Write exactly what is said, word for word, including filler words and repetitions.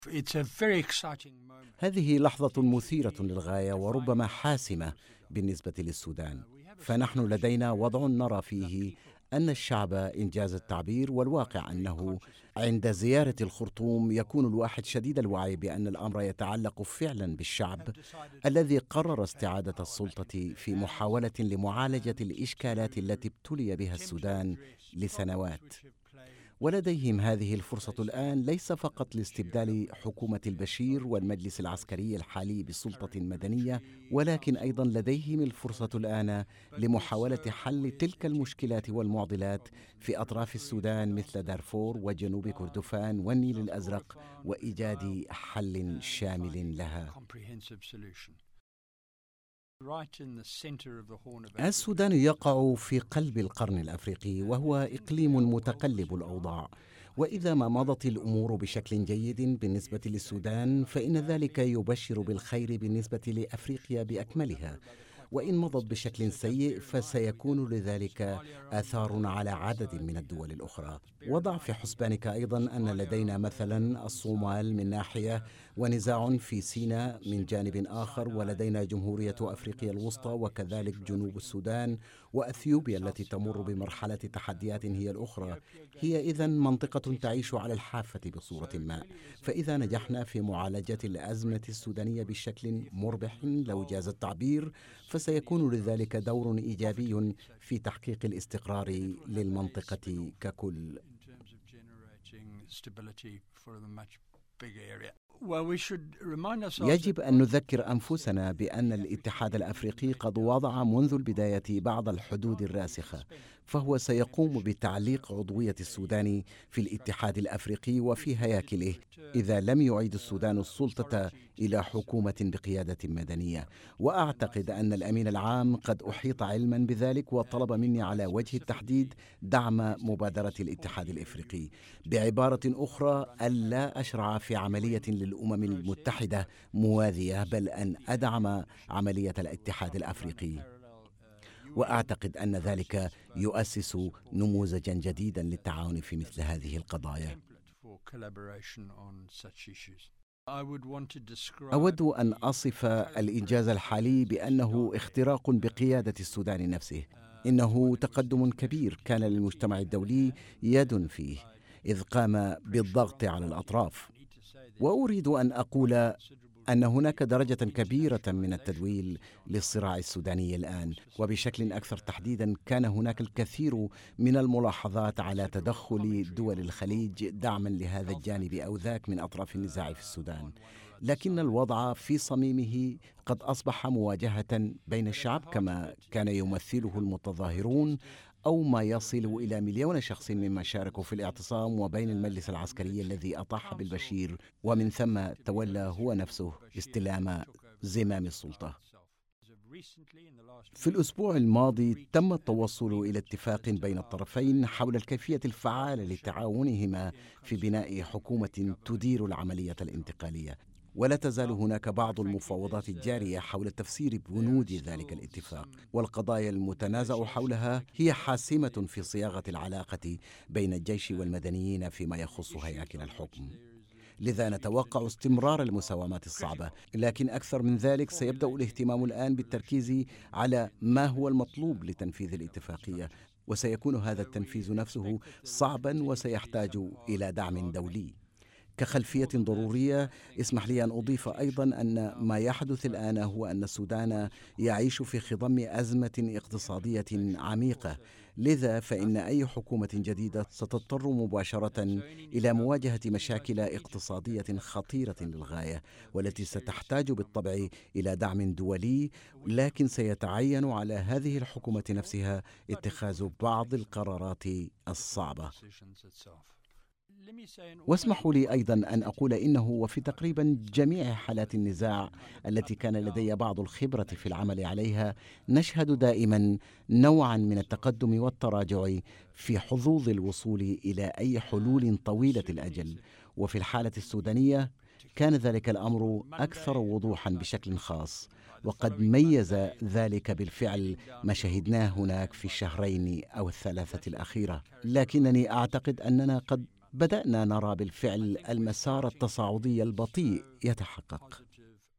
It's a very exciting moment. هذه لحظة مثيرة للغاية وربما حاسمة بالنسبة للسودان، فنحن لدينا وضع نرى فيه أن الشعب إنجاز التعبير، والواقع أنه عند زيارة الخرطوم يكون الواحد شديد الوعي بأن الأمر يتعلق فعلا بالشعب الذي قرر استعادة السلطة في محاولة لمعالجة الإشكالات التي ابتلي بها السودان لسنوات. ولديهم هذه الفرصة الآن ليس فقط لاستبدال حكومة البشير والمجلس العسكري الحالي بسلطة مدنية، ولكن أيضا لديهم الفرصة الآن لمحاولة حل تلك المشكلات والمعضلات في أطراف السودان مثل دارفور وجنوب كردفان والنيل الأزرق، وإيجاد حل شامل لها. السودان يقع في قلب القرن الأفريقي، وهو إقليم متقلب الأوضاع، وإذا ما مضت الأمور بشكل جيد بالنسبة للسودان فإن ذلك يبشر بالخير بالنسبة لأفريقيا بأكملها، وإن مضت بشكل سيء فسيكون لذلك آثار على عدد من الدول الأخرى. وضع في حسبانك أيضا أن لدينا مثلا الصومال من ناحية، ونزاع في سيناء من جانب آخر، ولدينا جمهورية أفريقيا الوسطى وكذلك جنوب السودان وأثيوبيا التي تمر بمرحلة تحديات هي الأخرى. هي إذن منطقة تعيش على الحافة بصورة ما، فإذا نجحنا في معالجة الأزمة السودانية بشكل مربح لو جاز التعبير فسيكون لذلك دور إيجابي في تحقيق الاستقرار للمنطقة ككل. يجب أن نذكر أنفسنا بأن الاتحاد الأفريقي قد وضع منذ البداية بعض الحدود الراسخة، فهو سيقوم بتعليق عضوية السودان في الاتحاد الأفريقي وفي هياكله إذا لم يعيد السودان السلطة إلى حكومة بقيادة مدنية. وأعتقد أن الأمين العام قد أحيط علما بذلك وطلب مني على وجه التحديد دعم مبادرة الاتحاد الأفريقي، بعبارة أخرى ألا أشرع في عملية للأمم المتحدة موازية، بل أن أدعم عملية الاتحاد الأفريقي. وأعتقد أن ذلك يؤسس نموذجا جديدا للتعاون في مثل هذه القضايا. أود أن أصف الإنجاز الحالي بأنه اختراق بقيادة السودان نفسه. إنه تقدم كبير كان للمجتمع الدولي يد فيه إذ قام بالضغط على الأطراف. وأريد أن أقول أن هناك درجة كبيرة من التدويل للصراع السوداني الآن، وبشكل أكثر تحديدا كان هناك الكثير من الملاحظات على تدخل دول الخليج دعما لهذا الجانب أو ذاك من أطراف النزاع في السودان، لكن الوضع في صميمه قد أصبح مواجهة بين الشعب كما كان يمثله المتظاهرون أو ما يصل إلى مليون شخص ممن شاركوا في الاعتصام، وبين المجلس العسكري الذي أطاح بالبشير ومن ثم تولى هو نفسه استلام زمام السلطة. في الأسبوع الماضي تم التوصل إلى اتفاق بين الطرفين حول الكيفية الفعالة لتعاونهما في بناء حكومة تدير العملية الانتقالية، ولا تزال هناك بعض المفاوضات الجارية حول تفسير بنود ذلك الاتفاق، والقضايا المتنازع حولها هي حاسمة في صياغة العلاقة بين الجيش والمدنيين فيما يخص هياكل الحكم. لذا نتوقع استمرار المساومات الصعبة، لكن أكثر من ذلك سيبدأ الاهتمام الآن بالتركيز على ما هو المطلوب لتنفيذ الاتفاقية، وسيكون هذا التنفيذ نفسه صعبا وسيحتاج إلى دعم دولي. كخلفية ضرورية اسمح لي أن أضيف أيضا أن ما يحدث الآن هو أن السودان يعيش في خضم أزمة اقتصادية عميقة، لذا فإن أي حكومة جديدة ستضطر مباشرة إلى مواجهة مشاكل اقتصادية خطيرة للغاية، والتي ستحتاج بالطبع إلى دعم دولي، لكن سيتعين على هذه الحكومة نفسها اتخاذ بعض القرارات الصعبة. واسمحوا لي أيضا أن أقول إنه وفي تقريبا جميع حالات النزاع التي كان لدي بعض الخبرة في العمل عليها نشهد دائما نوعا من التقدم والتراجع في حظوظ الوصول إلى أي حلول طويلة الأجل، وفي الحالة السودانية كان ذلك الأمر أكثر وضوحا بشكل خاص، وقد ميز ذلك بالفعل ما شهدناه هناك في الشهرين أو الثلاثة الأخيرة. لكنني أعتقد أننا قد بدأنا نرى بالفعل المسار التصاعدي البطيء يتحقق.